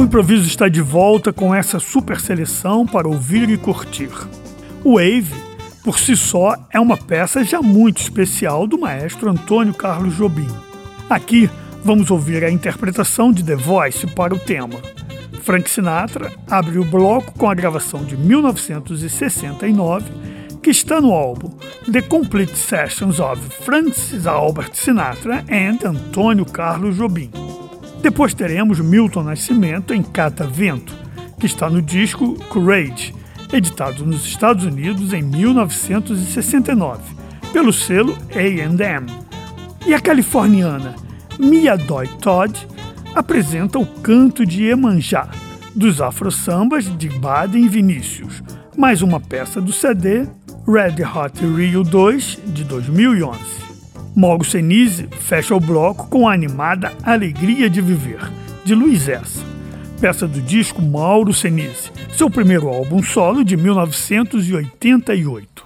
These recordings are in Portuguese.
Improviso está de volta com essa super seleção para ouvir e curtir. O Wave, por si só, é uma peça já muito especial do maestro Antônio Carlos Jobim. Aqui vamos ouvir a interpretação de The Voice para o tema. Frank Sinatra abre o bloco com a gravação de 1969, que está no álbum The Complete Sessions of Francis Albert Sinatra and Antônio Carlos Jobim. Depois teremos Milton Nascimento em Catavento, que está no disco Courage, editado nos Estados Unidos em 1969, pelo selo A&M. E a californiana Mia Doi Todd apresenta o Canto de Iemanjá, dos afro-sambas de Baden e Vinícius, mais uma peça do CD Red Hot Rio 2, de 2011. Mauro Senise fecha o bloco com a animada Alegria de Viver, de Luiz Essa, peça do disco Mauro Senise, seu primeiro álbum solo de 1988.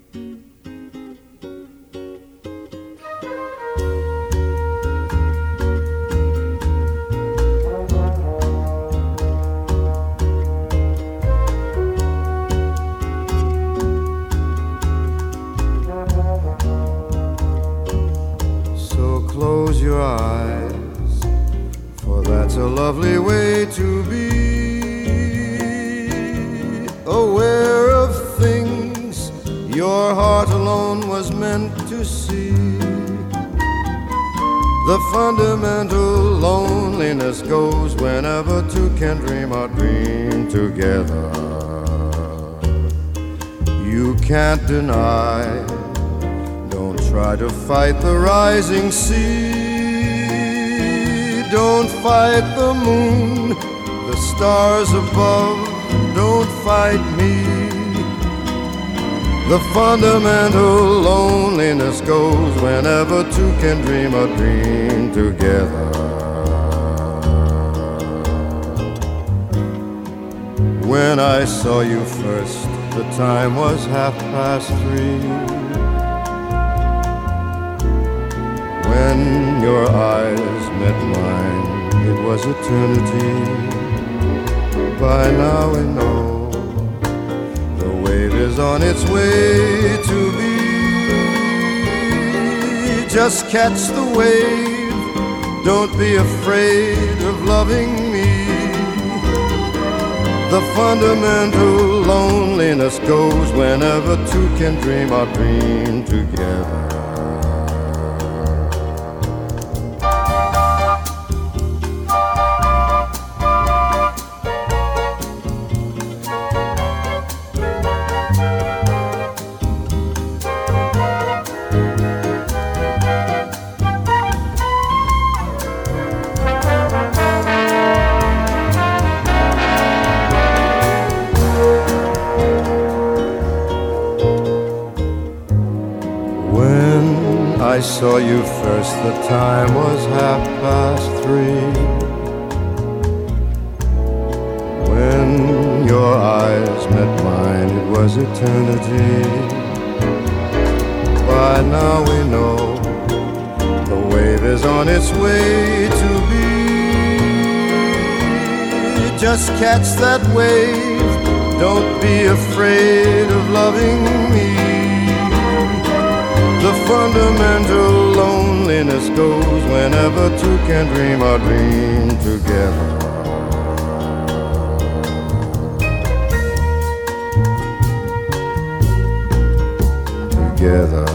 Close your eyes, for that's a lovely way to be. Aware of things your heart alone was meant to see. The fundamental loneliness goes whenever two can dream or dream together. You can't deny. Try to fight the rising sea. Don't fight the moon, the stars above. Don't fight me. The fundamental loneliness goes whenever two can dream a dream together. When I saw you first, the time was 3:30. When your eyes met mine, it was eternity. By now we know the wave is on its way to be. Just catch the wave, don't be afraid of loving me. The fundamental loneliness goes whenever two can dream or dream together. I saw you first, the time was 3:30. When your eyes met mine, it was eternity. By now we know the wave is on its way to be. Just catch that wave, don't be afraid of loving me. The fundamental loneliness goes whenever two can dream or dream together. Together.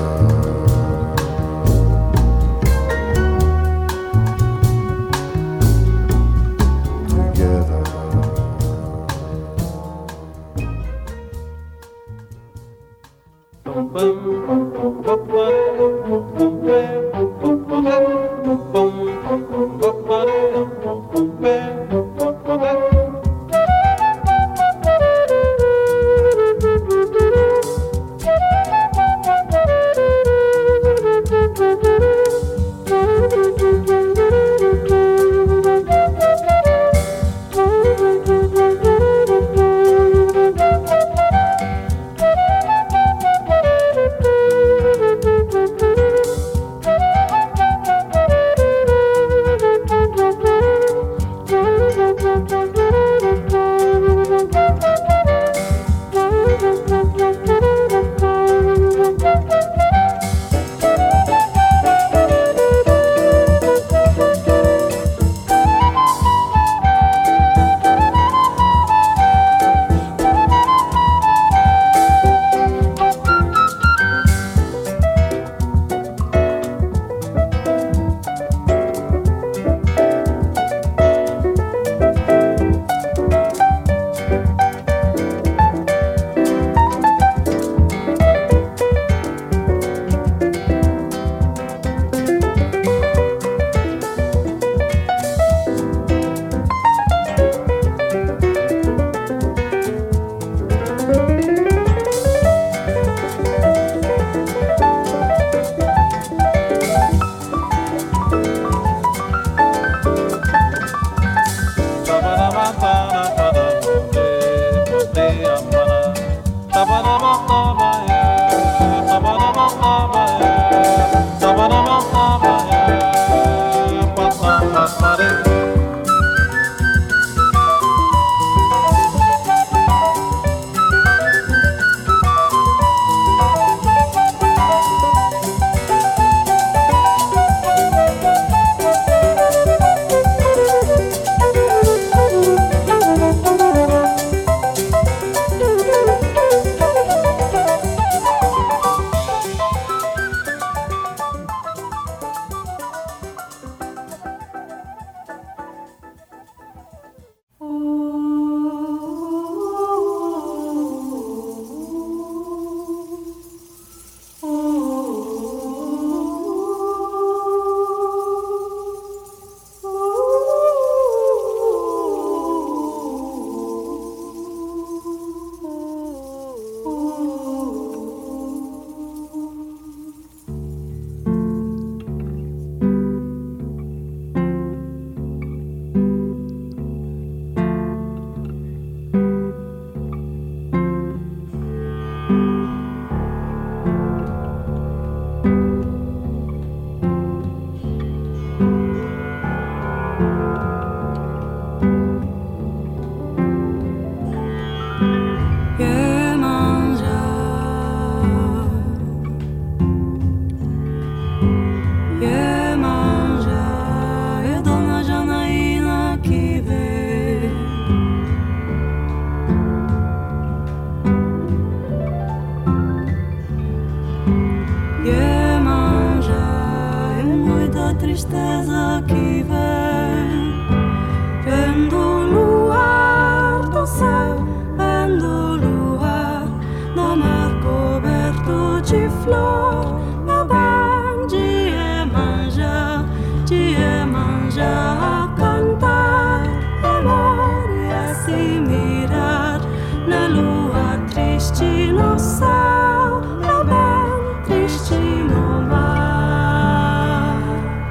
Iemanjá a cantar, amar e assim mirar na lua triste no céu, na bem triste no mar.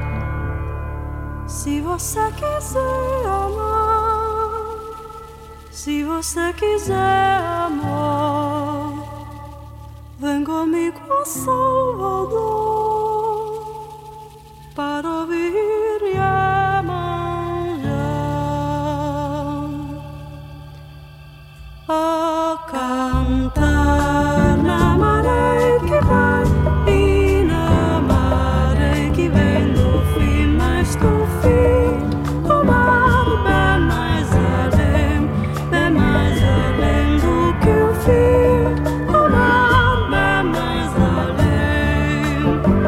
Se você quiser amar, se você quiser amor, vem comigo a Salvador para ouvir Iemanjá a cantar na maré que vai e na maré que vem do fim, mas do fim o mar bem mais além do que o fim, o mar bem mais além.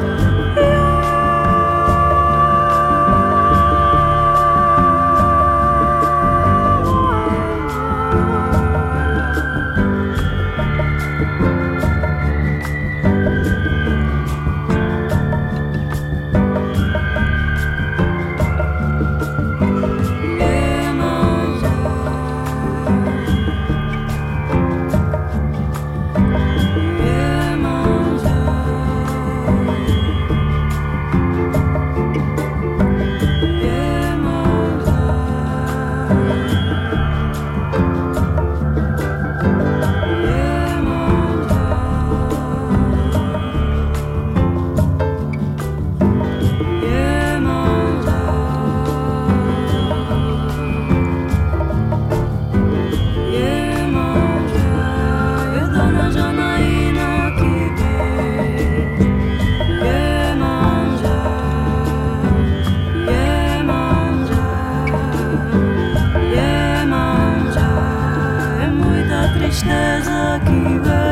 Tristeza que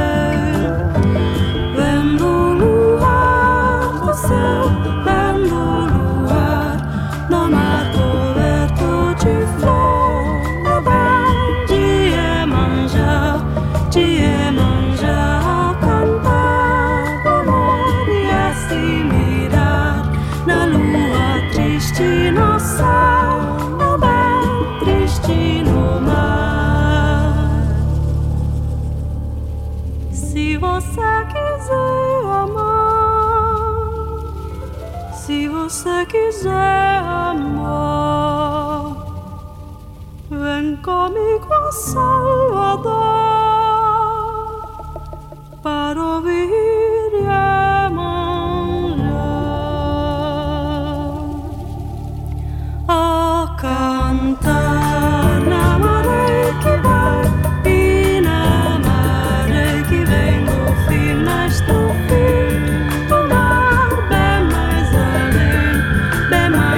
vem do luar do céu, vem do luar no mar coberto de flor, vem de Iemanjá a cantar amor e assim mirar na lua triste no céu, bem triste no mar. Se você quiser amar, se você quiser amor, vem comigo a Salvador para ouvir Iemanjá a cantar na maré que vai e na maré que vem do fim, mas do fim o mar bem mais além, bem mais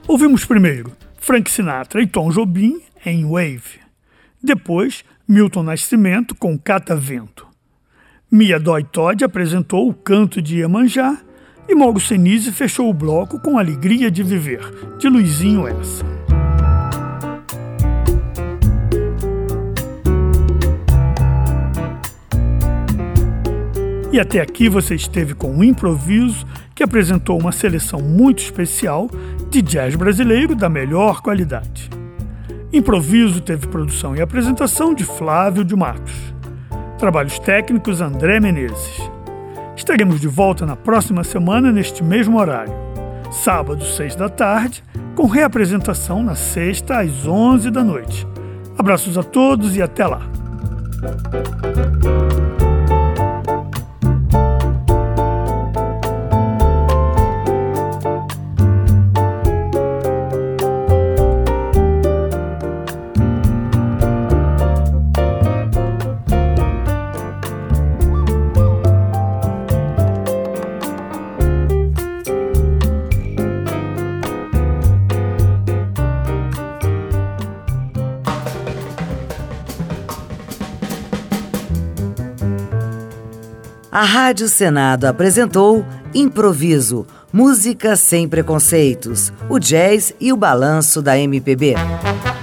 Ouvimos primeiro Frank Sinatra e Tom Jobim em Wave. Depois, Milton Nascimento com Catavento. Mia Dói Todd apresentou O Canto de Iemanjá e Mauro Senise fechou o bloco com Alegria de Viver, de Luizinho Essa. E até aqui você esteve com o Improviso, que apresentou uma seleção muito especial de jazz brasileiro da melhor qualidade. Improviso teve produção e apresentação de Flávio de Matos. Trabalhos técnicos André Menezes. Estaremos de volta na próxima semana neste mesmo horário. Sábado, 6 da tarde, com reapresentação na sexta, às 11 da noite. Abraços a todos e até lá. A Rádio Senado apresentou Improviso, música sem preconceitos, o jazz e o balanço da MPB.